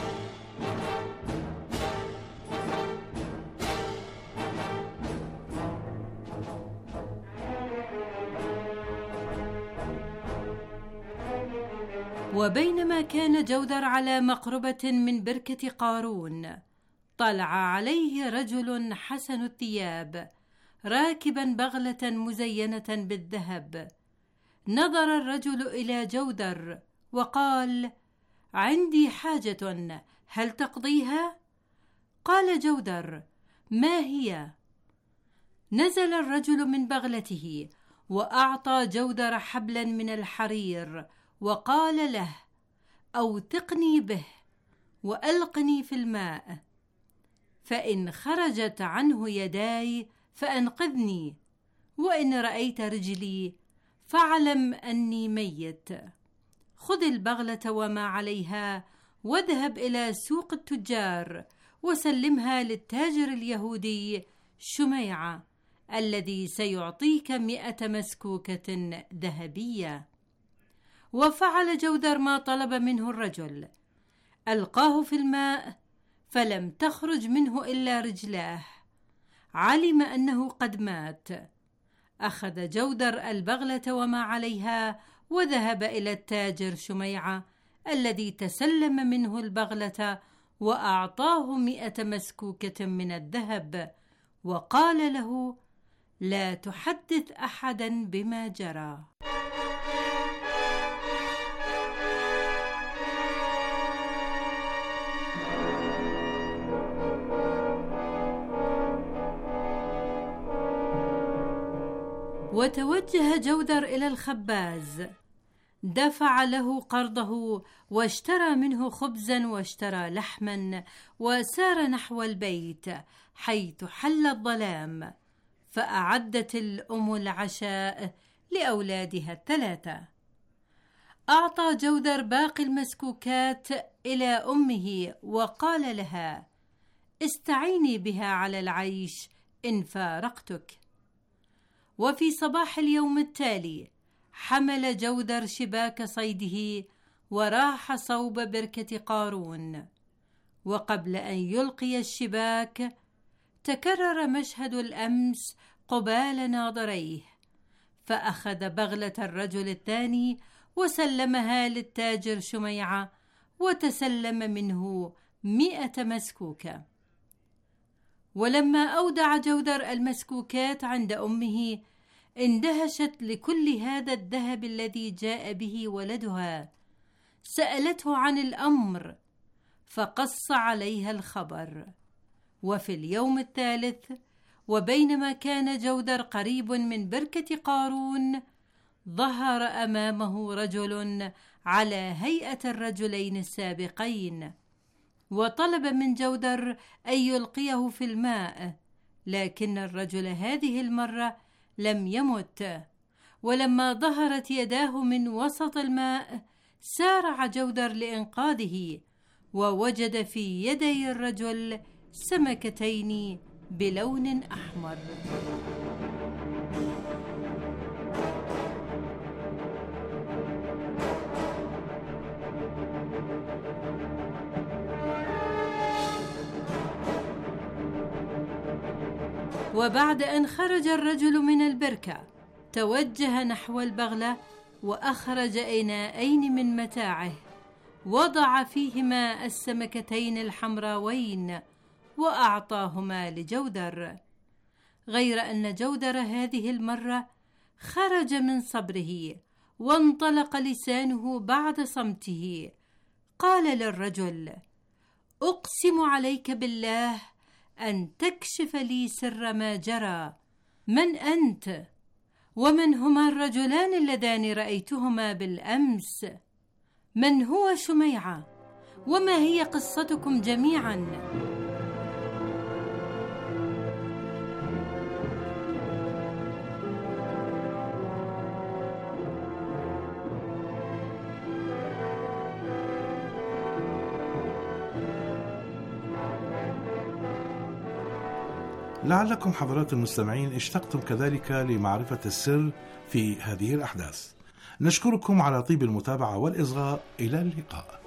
وبينما كان جودر على مقربة من بركة قارون، طلع عليه رجل حسن الثياب راكبا بغلة مزينة بالذهب. نظر الرجل إلى جودر وقال: عندي حاجة، هل تقضيها؟ قال جودر: ما هي؟ نزل الرجل من بغلته وأعطى جودر حبلا من الحرير وقال له: أوثقني به وألقني في الماء، فإن خرجت عنه يداي فأنقذني، وإن رأيت رجلي فاعلم أني ميت. خذ البغلة وما عليها واذهب إلى سوق التجار وسلمها للتاجر اليهودي شميعة الذي سيعطيك مئة مسكوكة ذهبية. وفعل جودر ما طلب منه الرجل، ألقاه في الماء فلم تخرج منه إلا رجلاه. علم أنه قد مات. أخذ جودر البغلة وما عليها وذهب إلى التاجر شميعة الذي تسلم منه البغلة وأعطاه مئة مسكوكة من الذهب، وقال له: لا تحدث أحدا بما جرى. وتوجه جودر إلى الخباز، دفع له قرضه واشترى منه خبزا واشترى لحما، وسار نحو البيت حيث حل الظلام. فأعدت الأم العشاء لأولادها الثلاثة. أعطى جودر باقي المسكوكات إلى أمه وقال لها: استعيني بها على العيش إن فارقتك. وفي صباح اليوم التالي حمل جودر شباك صيده وراح صوب بركة قارون. وقبل أن يلقي الشباك تكرر مشهد الأمس قبال ناظريه، فأخذ بغلة الرجل الثاني وسلمها للتاجر شميعة وتسلم منه مئة مسكوكة. ولما أودع جودر المسكوكات عند أمه اندهشت لكل هذا الذهب الذي جاء به ولدها. سألته عن الأمر فقص عليها الخبر. وفي اليوم الثالث وبينما كان جودر قريب من بركة قارون، ظهر أمامه رجل على هيئة الرجلين السابقين، وطلب من جودر أن يلقيه في الماء، لكن الرجل هذه المرة لم يمت. ولما ظهرت يداه من وسط الماء سارع جودر لإنقاذه، ووجد في يدي الرجل سمكتين بلون أحمر. وبعد أن خرج الرجل من البركة توجه نحو البغلة وأخرج إناءين من متاعه، وضع فيهما السمكتين الحمراوين وأعطاهما لجودر. غير أن جودر هذه المرة خرج من صبره وانطلق لسانه بعد صمته. قال للرجل: أقسم عليك بالله أن تكشف لي سر ما جرى. من أنت؟ ومن هما الرجلان اللذان رأيتهما بالأمس؟ من هو شميعة؟ وما هي قصتكم جميعا؟ لعلكم حضرات المستمعين اشتقتم كذلك لمعرفة السر في هذه الأحداث. نشكركم على طيب المتابعة والإصغاء. إلى اللقاء.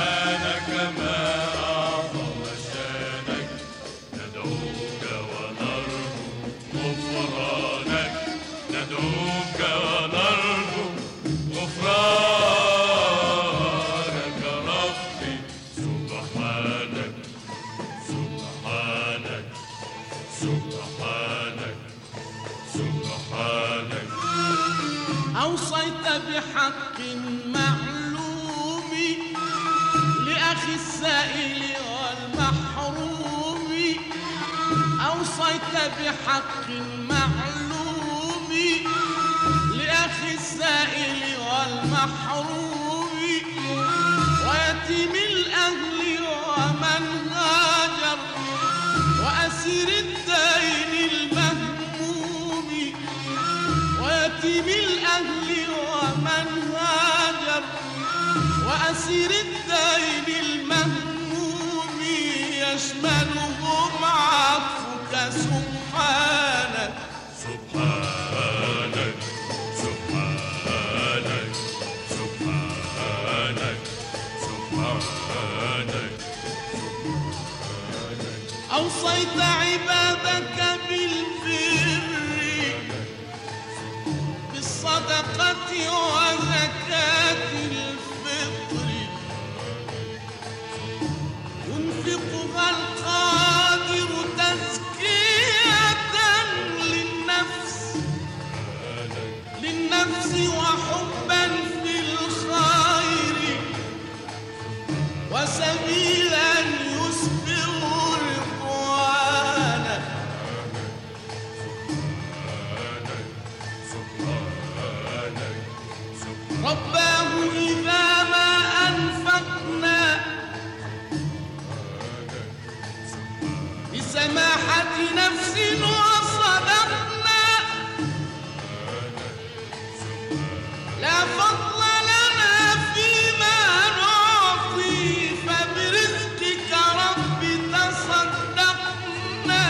سبحانك ما أعظم شانك، ندعوك ونرجوك سبحانك سبحانك. أوصيت بحق معلوم لأخي السائل والمحروم، أوصيت بحق معلوم لأخي السائل والمحروم، ويتيم الأهل ومن هاجر، وأسير الدين المهموم، ويتيم الأهل ومن هاجر، وأسير الدين المهموم، يشملهم عفوك سبحانك سبحانك سبحانك سبحانك سبحانك. أوصيت عبادك بالبر بالصدقة وزكاة الفطر، ينفقها القادر تزكية للنفس للنفس وحبا في الخير، وسبيلا يسبغ رضوانا. رباه إذا ما أنفقنا بسماحة نفس وصدقنا، لا فضل لنا فيما نعطي، فبرزقك رب تصدقنا.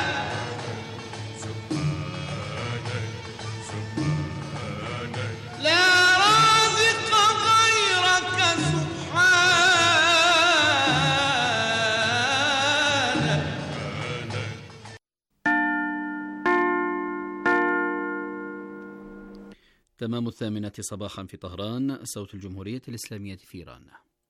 لا رازق غيرك سبحانك. تمام الثامنة صباحا في طهران، صوت الجمهورية الإسلامية في إيران.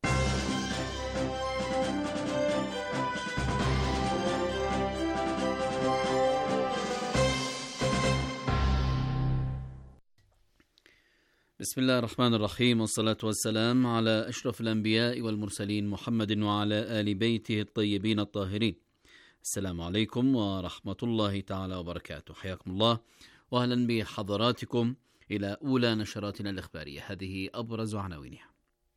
بسم الله الرحمن الرحيم، والصلاة والسلام على أشرف الأنبياء والمرسلين محمد وعلى آل بيته الطيبين الطاهرين. السلام عليكم ورحمة الله تعالى وبركاته. حياكم الله وأهلا بحضراتكم إلى أولى نشراتنا الإخبارية. هذه أبرز عناوينها.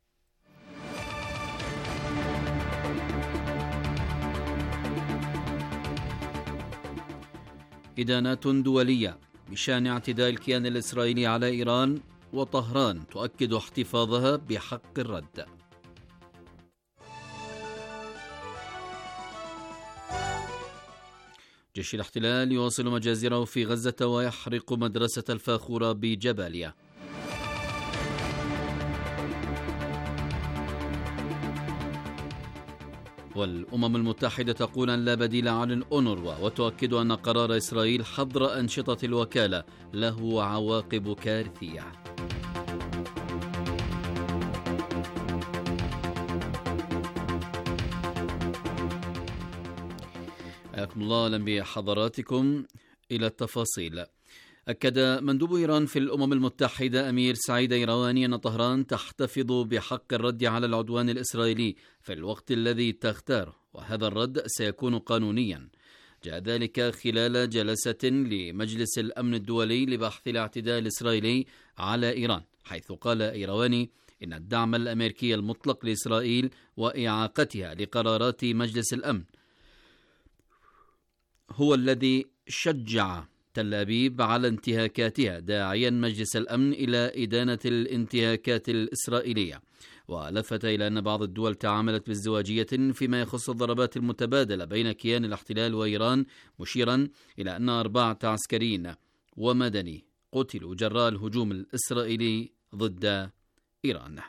إدانات دولية بشأن اعتداء الكيان الإسرائيلي على إيران، وطهران تؤكد احتفاظها بحق الرد. جيش الاحتلال يواصل مجازره في غزة ويحرق مدرسة الفاخورة بجباليا. والأمم المتحدة تقول أن لا بديل عن الأونروا، وتؤكد أن قرار إسرائيل حظر أنشطة الوكالة له عواقب كارثية. حياكم الله، أهلا بحضراتكم إلى التفاصيل. أكد مندوب إيران في الأمم المتحدة أمير سعيد إيرواني أن طهران تحتفظ بحق الرد على العدوان الإسرائيلي في الوقت الذي تختاره، وهذا الرد سيكون قانونيا. جاء ذلك خلال جلسة لمجلس الأمن الدولي لبحث الاعتداء الإسرائيلي على إيران، حيث قال إيرواني إن الدعم الأمريكي المطلق لإسرائيل وإعاقتها لقرارات مجلس الأمن هو الذي شجع تل أبيب على انتهاكاتها، داعيا مجلس الأمن إلى إدانة الانتهاكات الإسرائيلية. ولفت إلى أن بعض الدول تعاملت بازدواجية فيما يخص الضربات المتبادلة بين كيان الاحتلال وإيران، مشيرا إلى أن أربعة عسكريين ومدني قتلوا جراء الهجوم الإسرائيلي ضد إيران.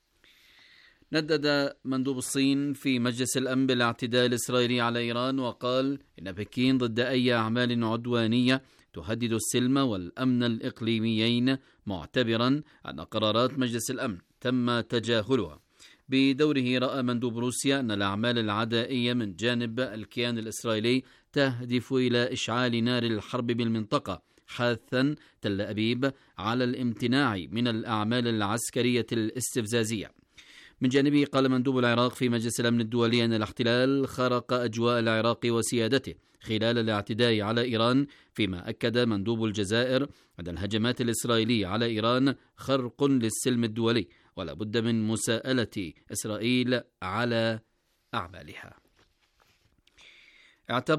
ندد مندوب الصين في مجلس الأمن بالاعتداء الإسرائيلي على إيران، وقال إن بكين ضد أي أعمال عدوانية تهدد السلم والأمن الإقليميين، معتبرا أن قرارات مجلس الأمن تم تجاهلها. بدوره رأى مندوب روسيا أن الأعمال العدائية من جانب الكيان الإسرائيلي تهدف إلى إشعال نار الحرب بالمنطقة، حاثا تل أبيب على الامتناع من الأعمال العسكرية الاستفزازية. من جانبه قال مندوب العراق في مجلس الأمن الدولي أن الاحتلال خرق أجواء العراق وسيادته خلال الاعتداء على إيران، فيما أكد مندوب الجزائر أن الهجمات الإسرائيلية على إيران خرق للسلم الدولي ولا بد من مساءلة إسرائيل على أعمالها.